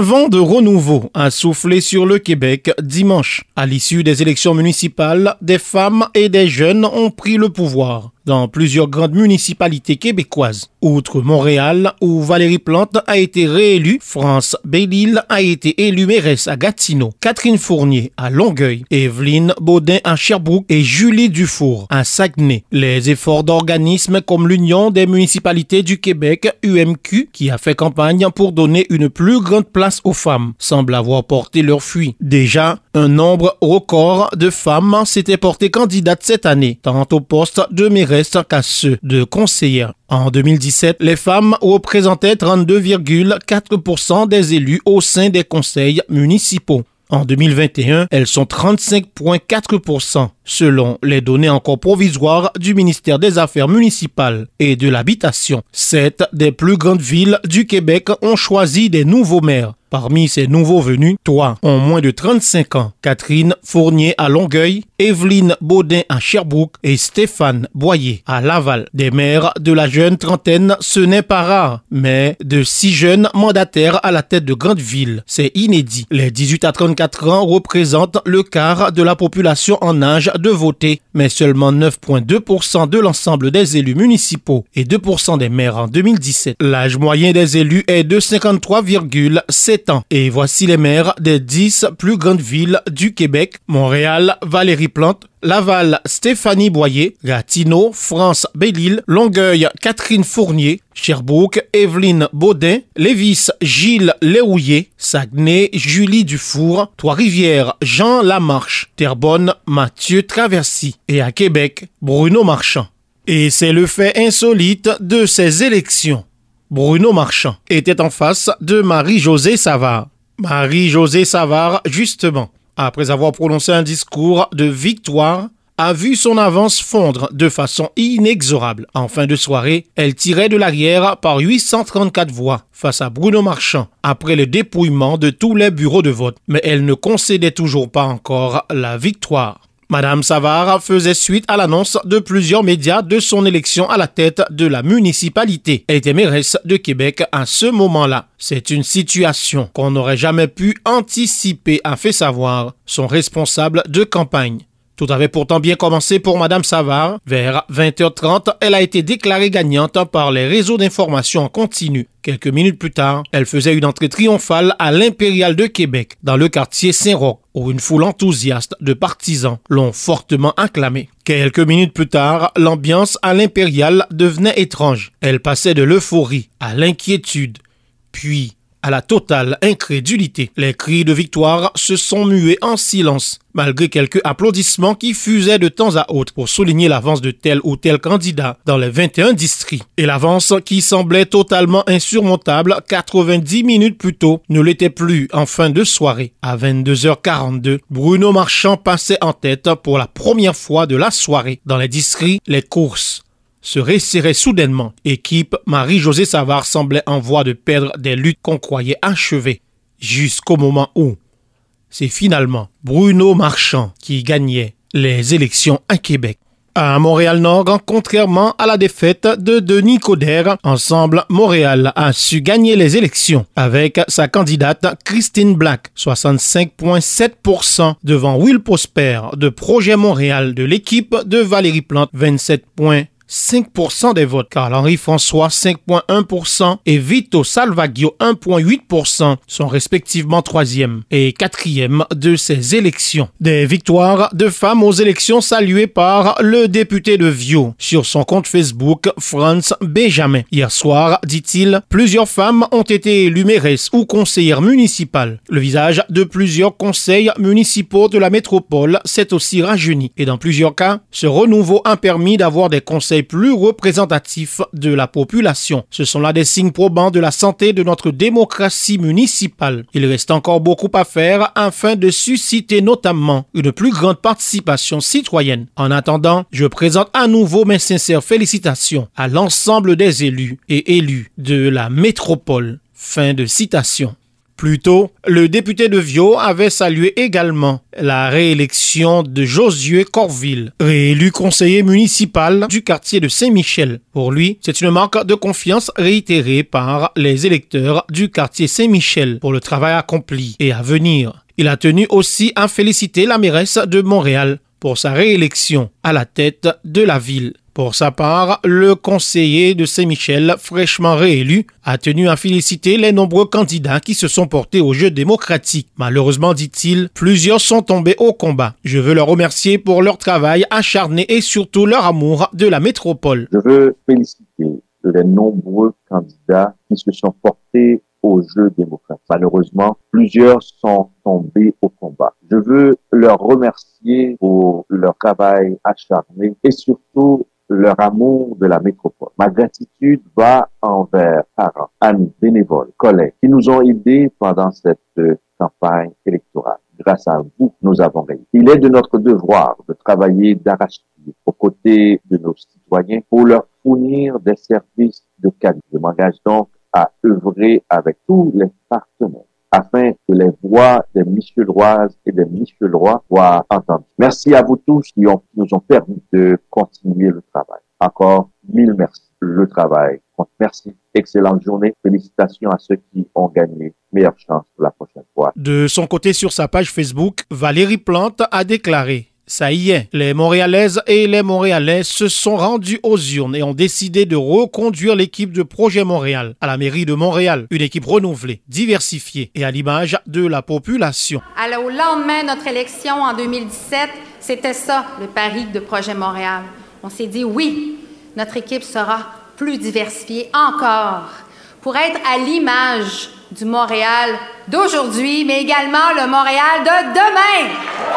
vent de renouveau a soufflé sur le Québec dimanche. À l'issue des élections municipales, des femmes et des jeunes ont pris le pouvoir dans plusieurs grandes municipalités québécoises. Outre Montréal, où Valérie Plante a été réélue, France Belle-Île a été élue mairesse à Gatineau, Catherine Fournier à Longueuil, Evelyne Baudin à Sherbrooke et Julie Dufour à Saguenay. Les efforts d'organismes comme l'Union des municipalités du Québec, UMQ, qui a fait campagne pour donner une plus grande place aux femmes, semblent avoir porté leurs fruits. Déjà, un nombre record de femmes s'étaient portées candidates cette année, tant au poste de mairesse qu'à ceux de conseillère. En 2017, les femmes représentaient 32,4% des élus au sein des conseils municipaux. En 2021, elles sont 35,4% selon les données encore provisoires du ministère des Affaires municipales et de l'Habitation. 7 des plus grandes villes du Québec ont choisi des nouveaux maires. Parmi ces nouveaux venus, 3 ont moins de 35 ans. Catherine Fournier à Longueuil, Evelyne Baudin à Sherbrooke et Stéphane Boyer à Laval. Des maires de la jeune trentaine, ce n'est pas rare, mais de 6 jeunes mandataires à la tête de grandes villes, c'est inédit. Les 18 à 34 ans représentent le quart de la population en âge de voter, mais seulement 9,2% de l'ensemble des élus municipaux et 2% des maires en 2017. L'âge moyen des élus est de 53,7 ans. Et voici les maires des 10 plus grandes villes du Québec. Montréal, Valérie Plante. Laval, Stéphanie Boyer. Gatineau, France Belle-Île. Longueuil, Catherine Fournier. Sherbrooke, Evelyne Baudin. Lévis, Gilles Léouillet. Saguenay, Julie Dufour. Trois-Rivières, Jean Lamarche. Terrebonne, Mathieu Traversy. Et à Québec, Bruno Marchand. Et c'est le fait insolite de ces élections. Bruno Marchand était en face de Marie-Josée Savard. Marie-Josée Savard, justement, après avoir prononcé un discours de victoire, a vu son avance fondre de façon inexorable. En fin de soirée, elle tirait de l'arrière par 834 voix face à Bruno Marchand après le dépouillement de tous les bureaux de vote. Mais elle ne concédait toujours pas encore la victoire. Madame Savard faisait suite à l'annonce de plusieurs médias de son élection à la tête de la municipalité. Elle était mairesse de Québec à ce moment-là. C'est une situation qu'on n'aurait jamais pu anticiper, a fait savoir son responsable de campagne. Tout avait pourtant bien commencé pour Madame Savard. Vers 20h30, elle a été déclarée gagnante par les réseaux d'information en continu. Quelques minutes plus tard, elle faisait une entrée triomphale à l'Impérial de Québec, dans le quartier Saint-Roch, où une foule enthousiaste de partisans l'ont fortement acclamée. Quelques minutes plus tard, l'ambiance à l'Impérial devenait étrange. Elle passait de l'euphorie à l'inquiétude, puis à la totale incrédulité. Les cris de victoire se sont mués en silence, malgré quelques applaudissements qui fusaient de temps à autre pour souligner l'avance de tel ou tel candidat dans les 21 districts. Et l'avance qui semblait totalement insurmontable 90 minutes plus tôt ne l'était plus en fin de soirée. À 22h42, Bruno Marchand passait en tête pour la première fois de la soirée. Dans les districts, les courses se resserrait soudainement. Équipe Marie-Josée Savard semblait en voie de perdre des luttes qu'on croyait achevées, jusqu'au moment où c'est finalement Bruno Marchand qui gagnait les élections à Québec. À Montréal-Nord, contrairement à la défaite de Denis Coderre, Ensemble Montréal a su gagner les élections avec sa candidate Christine Black, 65,7% devant Will Prosper de Projet Montréal de l'équipe de Valérie Plante, 27,5% des votes. Carl-Henri François, 5,1% et Vito Salvaggio, 1,8% sont respectivement 3e et 4e de ces élections. Des victoires de femmes aux élections saluées par le député de Viau sur son compte Facebook, Franz Benjamin. Hier soir, dit-il, plusieurs femmes ont été élues mairesses ou conseillères municipales. Le visage de plusieurs conseils municipaux de la métropole s'est aussi rajeuni et dans plusieurs cas, ce renouveau a permis d'avoir des conseils plus représentatifs de la population. Ce sont là des signes probants de la santé de notre démocratie municipale. Il reste encore beaucoup à faire afin de susciter notamment une plus grande participation citoyenne. En attendant, je présente à nouveau mes sincères félicitations à l'ensemble des élus et élues de la métropole. Fin de citation. Plus tôt, le député de Viau avait salué également la réélection de Josué Corville, réélu conseiller municipal du quartier de Saint-Michel. Pour lui, c'est une marque de confiance réitérée par les électeurs du quartier Saint-Michel pour le travail accompli et à venir. Il a tenu aussi à féliciter la mairesse de Montréal pour sa réélection à la tête de la ville. Pour sa part, le conseiller de Saint-Michel, fraîchement réélu, a tenu à féliciter les nombreux candidats qui se sont portés au jeu démocratique. Malheureusement, dit-il, plusieurs sont tombés au combat. Je veux leur remercier pour leur travail acharné et surtout leur amour de la métropole. Je veux féliciter les nombreux candidats qui se sont portés au jeu démocratique. Malheureusement, plusieurs sont tombés au combat. Je veux leur remercier pour leur travail acharné et surtout leur amour de la métropole. Ma gratitude va envers parents, amis, bénévoles, collègues qui nous ont aidés pendant cette campagne électorale. Grâce à vous, nous avons gagné. Il est de notre devoir de travailler d'arrache-pied aux côtés de nos citoyens pour leur fournir des services de qualité. Je m'engage donc à œuvrer avec tous les partenaires afin que les voix des Micheloises et des Michelois soient entendues. Merci à vous tous qui nous ont permis de continuer le travail. Encore 1000 merci. Le travail compte. Merci. Excellente journée. Félicitations à ceux qui ont gagné. Meilleure chance pour la prochaine fois. De son côté, sur sa page Facebook, Valérie Plante a déclaré: ça y est, les Montréalaises et les Montréalais se sont rendus aux urnes et ont décidé de reconduire l'équipe de Projet Montréal à la mairie de Montréal. Une équipe renouvelée, diversifiée et à l'image de la population. Alors, au lendemain de notre élection en 2017, c'était ça le pari de Projet Montréal. On s'est dit oui, notre équipe sera plus diversifiée encore pour être à l'image du Montréal d'aujourd'hui, mais également le Montréal de demain.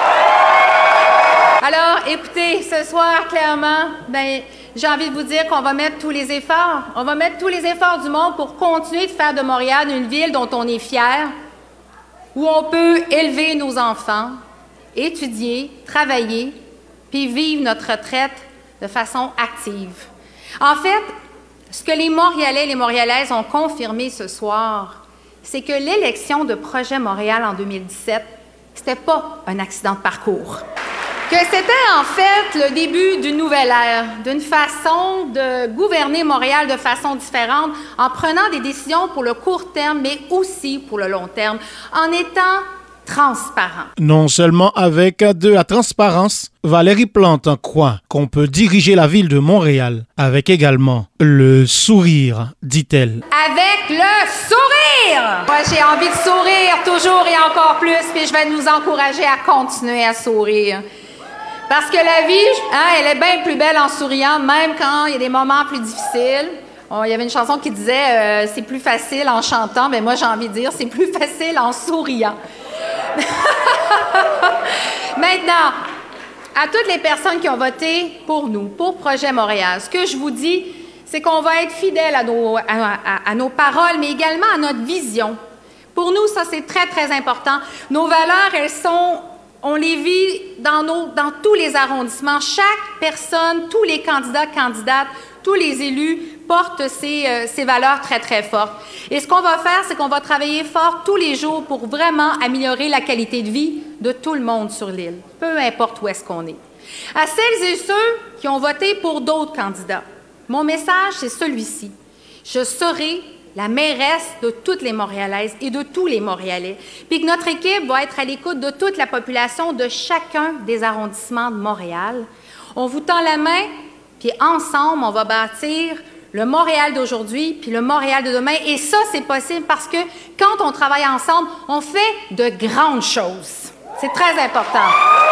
Alors, écoutez, ce soir, clairement, j'ai envie de vous dire qu'on va mettre tous les efforts. On va mettre tous les efforts du monde pour continuer de faire de Montréal une ville dont on est fier, où on peut élever nos enfants, étudier, travailler, puis vivre notre retraite de façon active. En fait, ce que les Montréalais et les Montréalaises ont confirmé ce soir, c'est que l'élection de Projet Montréal en 2017, c'était pas un accident de parcours. Que c'était en fait le début d'une nouvelle ère, d'une façon de gouverner Montréal de façon différente, en prenant des décisions pour le court terme, mais aussi pour le long terme, en étant transparent. Non seulement avec de la transparence, Valérie Plante croit qu'on peut diriger la ville de Montréal avec également le sourire, dit-elle. Avec le sourire! Moi, j'ai envie de sourire toujours et encore plus, puis je vais nous encourager à continuer à sourire. Parce que la vie, elle est bien plus belle en souriant, même quand il y a des moments plus difficiles. Il y avait une chanson qui disait c'est plus facile en chantant, mais moi j'ai envie de dire c'est plus facile en souriant. Maintenant, à toutes les personnes qui ont voté pour nous, pour Projet Montréal, ce que je vous dis, c'est qu'on va être fidèles à nos paroles, mais également à notre vision. Pour nous, ça c'est très, très important. Nos valeurs, elles sont... On les vit dans tous les arrondissements. Chaque personne, tous les candidats, candidates, tous les élus portent ces valeurs très, très fortes. Et ce qu'on va faire, c'est qu'on va travailler fort tous les jours pour vraiment améliorer la qualité de vie de tout le monde sur l'île, peu importe où est-ce qu'on est. À celles et ceux qui ont voté pour d'autres candidats, mon message, c'est celui-ci. Je serai la mairesse de toutes les Montréalaises et de tous les Montréalais, puis que notre équipe va être à l'écoute de toute la population de chacun des arrondissements de Montréal. On vous tend la main, puis ensemble, on va bâtir le Montréal d'aujourd'hui, puis le Montréal de demain. Et ça, c'est possible parce que quand on travaille ensemble, on fait de grandes choses. C'est très important.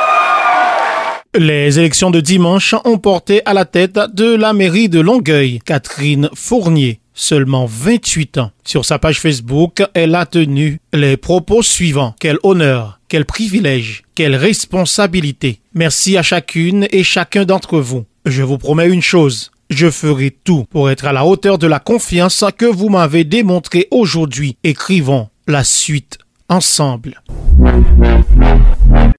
Les élections de dimanche ont porté à la tête de la mairie de Longueuil Catherine Fournier, seulement 28 ans. Sur sa page Facebook, elle a tenu les propos suivants. Quel honneur, quel privilège, quelle responsabilité. Merci à chacune et chacun d'entre vous. Je vous promets une chose. Je ferai tout pour être à la hauteur de la confiance que vous m'avez démontrée aujourd'hui. Écrivons la suite ensemble.